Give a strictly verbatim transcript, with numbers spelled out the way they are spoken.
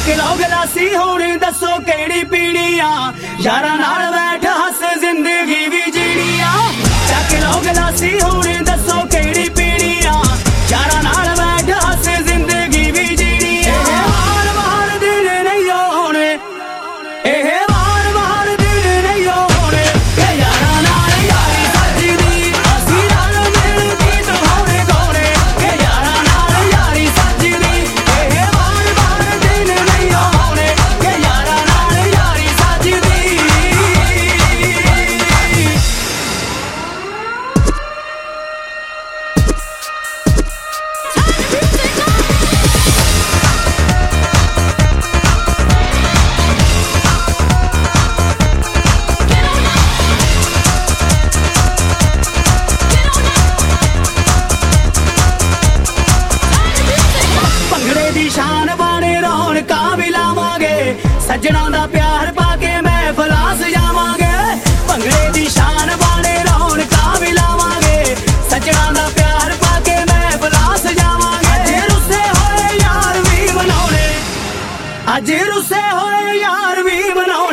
ਲਓ ਗਲਾਸੀ ਹੁਣ ਦੱਸੋ ਕਿਹੜੀ ਪੀਣੀ ਆ ਯਾਰਾਂ ਨਾਲ ਬੈਠ ਹੱਸ ਜ਼ਿੰਦਗੀ ਵੀ ਜੀਣੀ ਆ ਚੱਕ ਲਓ ਗਲਾਸੀ ਹੁਣ ਦੱਸੋ ਕਿਹੜੀ ਪੀਣੀ ਆ ਯਾਰਾਂ ਨਾਲ ਬੈਠ ਹੱਸ ਜ਼ਿੰਦਗੀ ਵੀ ਜੀਣੀ ਆ ਵਾਰ ਵਾਰ ਦਿਨ ਨਹੀਂ ਹੋਣੇ ਇਹ ਵਾਰ ਵਾਰ ਦਿਨ ਨਹੀਂ ਹੋਣੇ ਕਿ ਯਾਰਾਂ ਨਾਲ ਯਾਰੀ ਸੱਜਦੀ ਅਸੀਂ ਰਲ ਮਿਲ ਗੀਤ ਗਾਉਣੇ ਗਾਉਣੇ ਕਿ ਯਾਰਾਂ ਨਾਲ ਯਾਰੀ ਸੱਜਦੀ ਇਹ ਵਾਰ ਵਾਰ ਦਿਨ ਨਹੀਂ ਹੋਣੇ ਕਿ ਯਾਰਾਂ ਨਾਲ ਯਾਰੀ ਸੱਜਦੀ ਭੰਗੜੇ ਦੀ ਸ਼ਾਨ ਬਾਣੇ ਰੌਣਕਾਂ ਵੀ ਲਾਵਾਂਗੇ ਸੱਜਣਾਂ ਦਾ ਪਿਆਰ ਪਾ ਕੇ ਮਹਿਫਲਾਂ ਸਜਾਵਾਂਗੇ ਭੰਗੜੇ ਦੀ ਸ਼ਾਨ ਬਾਣੇ ਰੌਣਕਾਂ ਵੀ ਲਾਵਾਂਗੇ ਸੱਜਣਾਂ ਦਾ ਪਿਆਰ ਪਾ ਕੇ ਮਹਿਫਲਾਂ ਸਜਾਵਾਂਗੇ ਅੱਜ ਰੁੱਸੇ ਹੋਏ ਯਾਰ ਵੀ ਮਨਾਉਣੇ ਅੱਜ ਰੁੱਸੇ ਹੋਏ ਯਾਰ ਵੀ ਮਨਾਉਣੇ